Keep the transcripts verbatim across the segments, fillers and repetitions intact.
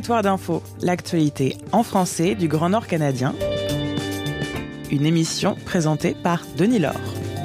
Territoire d'info, l'actualité en français du Grand Nord canadien. Une émission présentée par Denis Laure.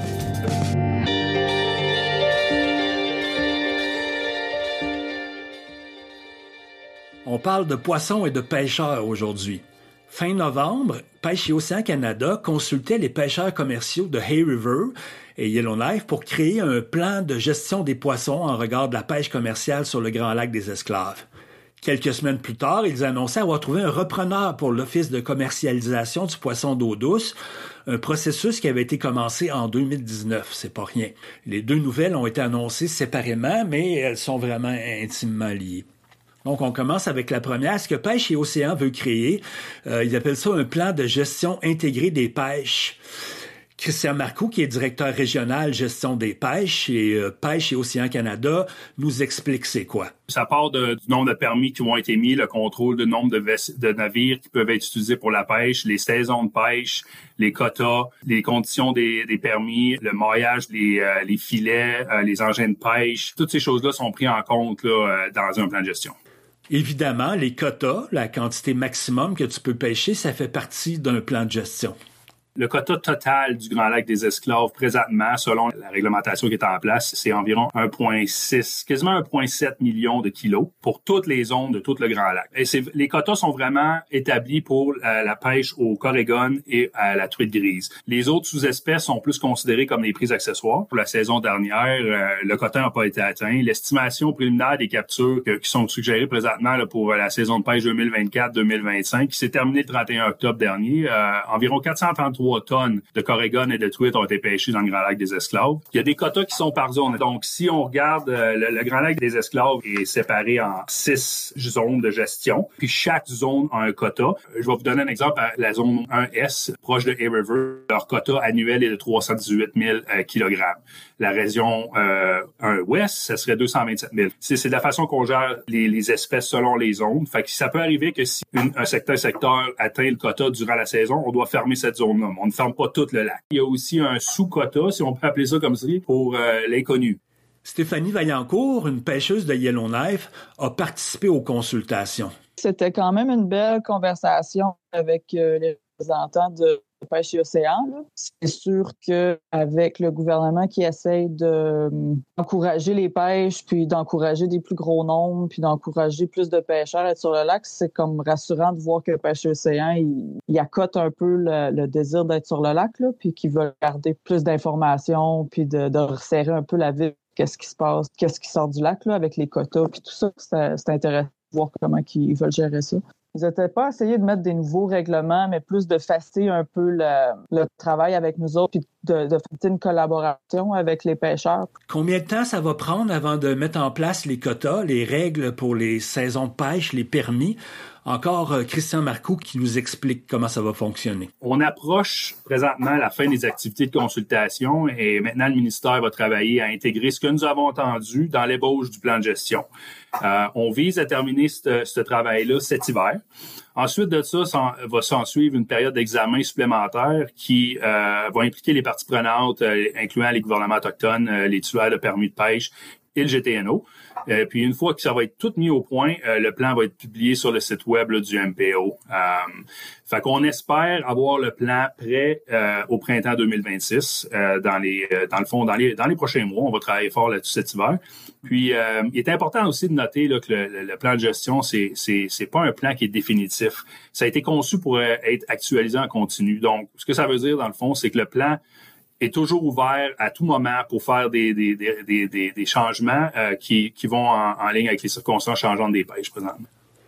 On parle de poissons et de pêcheurs aujourd'hui. Fin novembre, Pêche et Océan Canada consultait les pêcheurs commerciaux de Hay River et Yellowknife pour créer un plan de gestion des poissons en regard de la pêche commerciale sur le Grand Lac des Esclaves. Quelques semaines plus tard, ils annonçaient avoir trouvé un repreneur pour l'Office de commercialisation du poisson d'eau douce, un processus qui avait été commencé en deux mille dix-neuf, c'est pas rien. Les deux nouvelles ont été annoncées séparément, mais elles sont vraiment intimement liées. Donc, on commence avec la première. Ce que Pêche et Océan veut créer, euh, ils appellent ça un plan de gestion intégrée des pêches. Christian Marcoux, qui est directeur régional gestion des pêches et euh, Pêche et Océan Canada, nous explique c'est quoi. Ça part de, du nombre de permis qui vont être émis, le contrôle du nombre de, vess- de navires qui peuvent être utilisés pour la pêche, les saisons de pêche, les quotas, les conditions des, des permis, le maillage, les, euh, les filets, euh, les engins de pêche. Toutes ces choses-là sont prises en compte là, euh, dans un plan de gestion. Évidemment, les quotas, la quantité maximum que tu peux pêcher, ça fait partie d'un plan de gestion. Le quota total du Grand Lac des Esclaves, présentement, selon la réglementation qui est en place, c'est environ un virgule six, quasiment un virgule sept million de kilos pour toutes les zones de tout le Grand Lac. Et c'est, les quotas sont vraiment établis pour euh, la pêche au corégone et à la truite grise. Les autres sous-espèces sont plus considérées comme des prises accessoires. Pour la saison dernière, euh, le quota n'a pas été atteint. L'estimation préliminaire des captures que, qui sont suggérées présentement là, pour la saison de pêche deux mille vingt-quatre deux mille vingt-cinq, qui s'est terminée le trente et un octobre dernier, euh, environ quatre cent trente-trois tonnes de corégone et de truite ont été pêchées dans le Grand Lac des Esclaves. Il y a des quotas qui sont par zone. Donc, si on regarde, euh, le, le Grand Lac des Esclaves est séparé en six zones de gestion, puis chaque zone a un quota. Je vais vous donner un exemple. La zone un S, proche de Hay River, leur quota annuel est de trois cent dix-huit mille euh, kilogrammes. La région euh, un Ouest, ça serait deux cent vingt-sept mille. C'est, c'est de la façon qu'on gère les, les espèces selon les zones. Fait que ça peut arriver que si une, un secteur secteur atteint le quota durant la saison, on doit fermer cette zone-là. On ne ferme pas tout le lac. Il y a aussi un sous-quota, si on peut appeler ça comme ça, pour euh, l'inconnu. Stéphanie Vaillancourt, une pêcheuse de Yellowknife, a participé aux consultations. C'était quand même une belle conversation avec euh, les représentants de Pêche et Océan. Là. C'est sûr qu'avec le gouvernement qui essaye de, d'encourager les pêches, puis d'encourager des plus gros nombres, puis d'encourager plus de pêcheurs à être sur le lac, c'est comme rassurant de voir que Pêche et Océan, il, il accote un peu le, le désir d'être sur le lac, là, puis qu'ils veulent garder plus d'informations, puis de, de resserrer un peu la vie. Qu'est-ce qui se passe, qu'est-ce qui sort du lac là, avec les quotas, puis tout ça, c'est, c'est intéressant de voir comment ils veulent gérer ça. Ils n'étaient pas essayé de mettre des nouveaux règlements, mais plus de faciliter un peu le, le travail avec nous autres, puis de, de faire une collaboration avec les pêcheurs. Combien de temps ça va prendre avant de mettre en place les quotas, les règles pour les saisons de pêche, les permis? Encore euh, Christian Marcoux qui nous explique comment ça va fonctionner. On approche présentement la fin des activités de consultation et maintenant le ministère va travailler à intégrer ce que nous avons entendu dans l'ébauche du plan de gestion. Euh, on vise à terminer ce, ce travail-là cet hiver. Ensuite de ça, ça va s'en suivre une période d'examen supplémentaire qui euh, va impliquer les parties prenantes, euh, incluant les gouvernements autochtones, euh, les titulaires de permis de pêche et le G T N O. Euh, puis une fois que ça va être tout mis au point, euh, le plan va être publié sur le site web là, du M P O. Euh, fait qu'on espère avoir le plan prêt euh, au printemps deux mille vingt-six. Euh, dans les, euh, dans le fond, dans les, dans les prochains mois, on va travailler fort là-dessus cet hiver. Puis euh, il est important aussi de noter là, que le, le, le plan de gestion, c'est, c'est, c'est pas un plan qui est définitif. Ça a été conçu pour euh, être actualisé en continu. Donc, ce que ça veut dire dans le fond, c'est que le plan est toujours ouvert à tout moment pour faire des, des, des, des, des changements euh, qui, qui vont en, en ligne avec les circonstances changeantes des pêches présentement.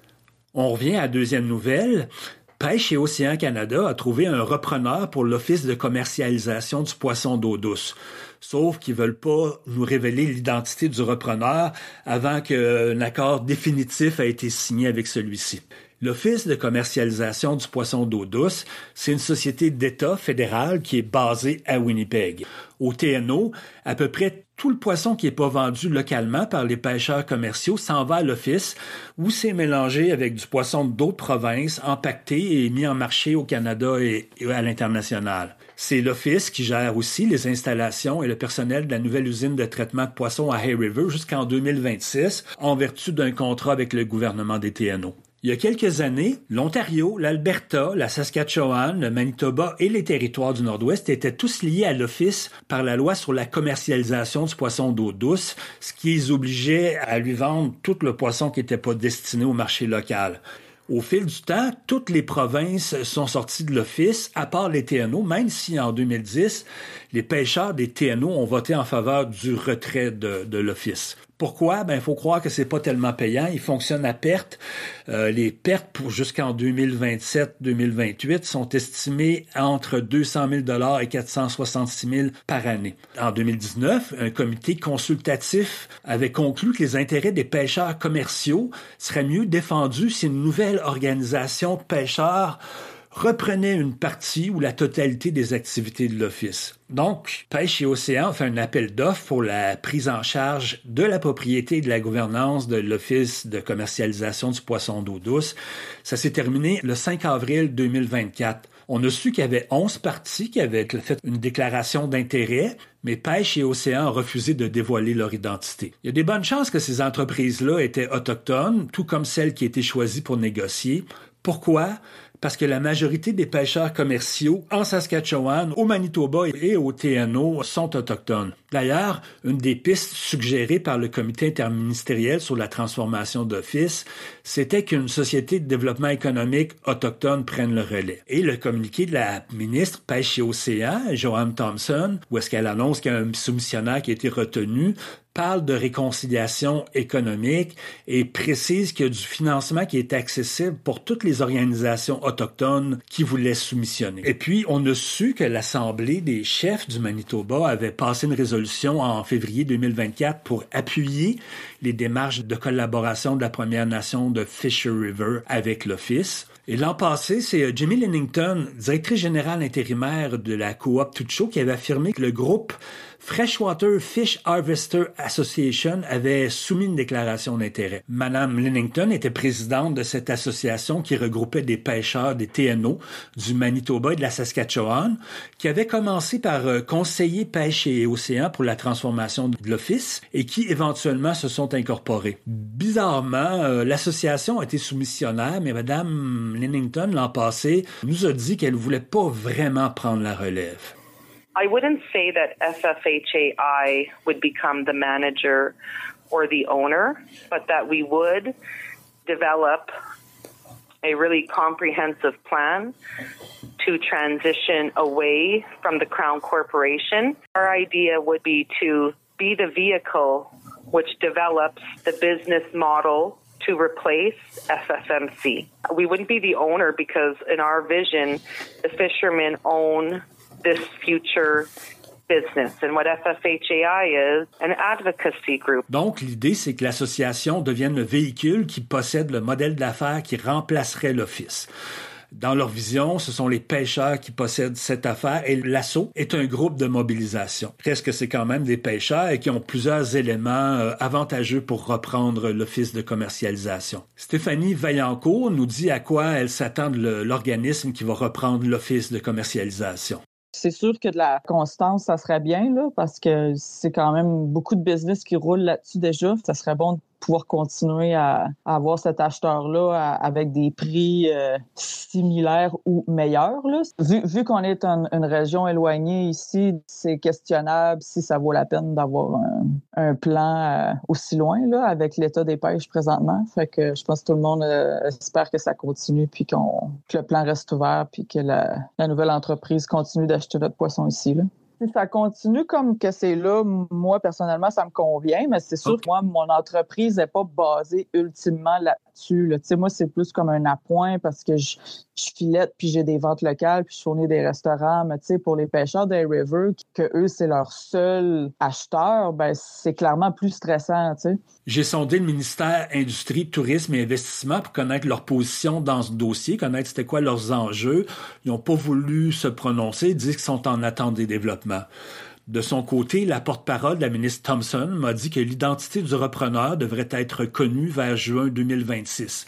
On revient à la deuxième nouvelle. Pêche et Océan Canada a trouvé un repreneur pour l'Office de commercialisation du poisson d'eau douce. Sauf qu'ils veulent pas nous révéler l'identité du repreneur avant qu'un accord définitif ait été signé avec celui-ci. L'Office de commercialisation du poisson d'eau douce, c'est une société d'État fédérale qui est basée à Winnipeg. Au T N O, à peu près tout le poisson qui n'est pas vendu localement par les pêcheurs commerciaux s'en va à l'Office, où c'est mélangé avec du poisson d'autres provinces, empaqueté et mis en marché au Canada et à l'international. C'est l'Office qui gère aussi les installations et le personnel de la nouvelle usine de traitement de poissons à Hay River jusqu'en deux mille vingt-six, en vertu d'un contrat avec le gouvernement des T N O. Il y a quelques années, l'Ontario, l'Alberta, la Saskatchewan, le Manitoba et les territoires du Nord-Ouest étaient tous liés à l'Office par la loi sur la commercialisation du poisson d'eau douce, ce qui les obligeait à lui vendre tout le poisson qui n'était pas destiné au marché local. Au fil du temps, toutes les provinces sont sorties de l'Office, à part les T N O, même si en deux mille dix, les pêcheurs des T N O ont voté en faveur du retrait de, de l'Office. Pourquoi? Ben, il faut croire que c'est pas tellement payant. Il fonctionne à perte. Euh, les pertes pour jusqu'en deux mille vingt-sept deux mille vingt-huit sont estimées entre deux cent mille dollars et quatre cent soixante-six mille par année. En deux mille dix-neuf, un comité consultatif avait conclu que les intérêts des pêcheurs commerciaux seraient mieux défendus si une nouvelle organisation de pêcheurs reprenait une partie ou la totalité des activités de l'Office. Donc, Pêche et Océan fait un appel d'offres pour la prise en charge de la propriété et de la gouvernance de l'Office de commercialisation du poisson d'eau douce. Ça s'est terminé le cinq avril deux mille vingt-quatre. On a su qu'il y avait onze parties qui avaient fait une déclaration d'intérêt, mais Pêche et Océan ont refusé de dévoiler leur identité. Il y a des bonnes chances que ces entreprises-là étaient autochtones, tout comme celles qui étaient choisies pour négocier. Pourquoi? Parce que la majorité des pêcheurs commerciaux en Saskatchewan, au Manitoba et au T N O sont autochtones. D'ailleurs, une des pistes suggérées par le comité interministériel sur la transformation d'Office, c'était qu'une société de développement économique autochtone prenne le relais. Et le communiqué de la ministre Pêche et Océan, Joanne Thompson, où est-ce qu'elle annonce qu'il y a un soumissionnaire qui a été retenu, parle de réconciliation économique et précise qu'il y a du financement qui est accessible pour toutes les organisations autochtones qui voulaient soumissionner. Et puis, on a su que l'Assemblée des chefs du Manitoba avait passé une résolution en février deux mille vingt-quatre pour appuyer les démarches de collaboration de la Première Nation de Fisher River avec l'Office. Et l'an passé, c'est Jimmy Lennington, directrice générale intérimaire de la coop Tucho, qui avait affirmé que le groupe Freshwater Fish Harvester Association avait soumis une déclaration d'intérêt. Madame Lennington était présidente de cette association qui regroupait des pêcheurs des T N O du Manitoba et de la Saskatchewan, qui avait commencé par conseiller Pêche et Océan pour la transformation de l'Office et qui éventuellement se sont incorporés. Bizarrement, euh, l'association a été soumissionnaire, mais Madame Lennington, l'an passé, nous a dit qu'elle ne voulait pas vraiment prendre la relève. I wouldn't say that F F H A I would become the manager or the owner, but that we would develop a really comprehensive plan to transition away from the Crown Corporation. Our idea would be to be the vehicle which develops the business model to replace F F M C. We wouldn't be the owner because in our vision, the fishermen own this future business. And what F F H A I is, an advocacy group. Donc, l'idée, c'est que l'association devienne le véhicule qui possède le modèle d'affaires qui remplacerait l'Office. Dans leur vision, ce sont les pêcheurs qui possèdent cette affaire et l'Asso est un groupe de mobilisation. Reste que c'est quand même des pêcheurs et qui ont plusieurs éléments euh, avantageux pour reprendre l'Office de commercialisation. Stéphanie Vaillancourt nous dit à quoi elle s'attend de l'organisme qui va reprendre l'Office de commercialisation. C'est sûr que de la constance, ça serait bien, là, parce que c'est quand même beaucoup de business qui roulent là-dessus déjà. Ça serait bon de pouvoir continuer à, à avoir cet acheteur-là à, avec des prix euh, similaires ou meilleurs. Là. Vu, vu qu'on est un, une région éloignée ici, c'est questionnable si ça vaut la peine d'avoir un, un plan euh, aussi loin là, avec l'état des pêches présentement. Fait que je pense que tout le monde euh, espère que ça continue puis qu'on, que le plan reste ouvert puis que la, la nouvelle entreprise continue d'acheter notre poisson ici. Là. Si ça continue comme que c'est là, moi, personnellement, ça me convient, mais c'est sûr okay. que moi, mon entreprise n'est pas basée ultimement là-dessus. Là. Tu sais, moi, c'est plus comme un appoint parce que je, je filette, puis j'ai des ventes locales, puis je fournis des restaurants. Mais tu sais, pour les pêcheurs des River, que eux, c'est leur seul acheteur, ben c'est clairement plus stressant, tu sais. J'ai sondé le ministère Industrie, Tourisme et Investissement pour connaître leur position dans ce dossier, connaître c'était quoi leurs enjeux. Ils n'ont pas voulu se prononcer, ils disent qu'ils sont en attente des développements. De son côté, la porte-parole de la ministre Thompson m'a dit que l'identité du repreneur devrait être connue vers juin deux mille vingt-six.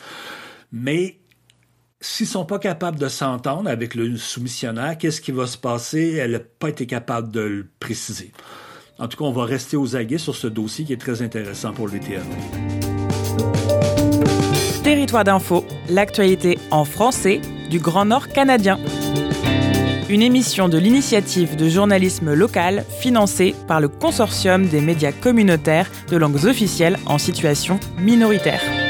Mais s'ils ne sont pas capables de s'entendre avec le soumissionnaire, qu'est-ce qui va se passer? Elle n'a pas été capable de le préciser. En tout cas, on va rester aux aguets sur ce dossier qui est très intéressant pour les T N O. Territoire d'info, l'actualité en français du Grand Nord canadien. Une émission de l'initiative de journalisme local financée par le Consortium des médias communautaires de langues officielles en situation minoritaire.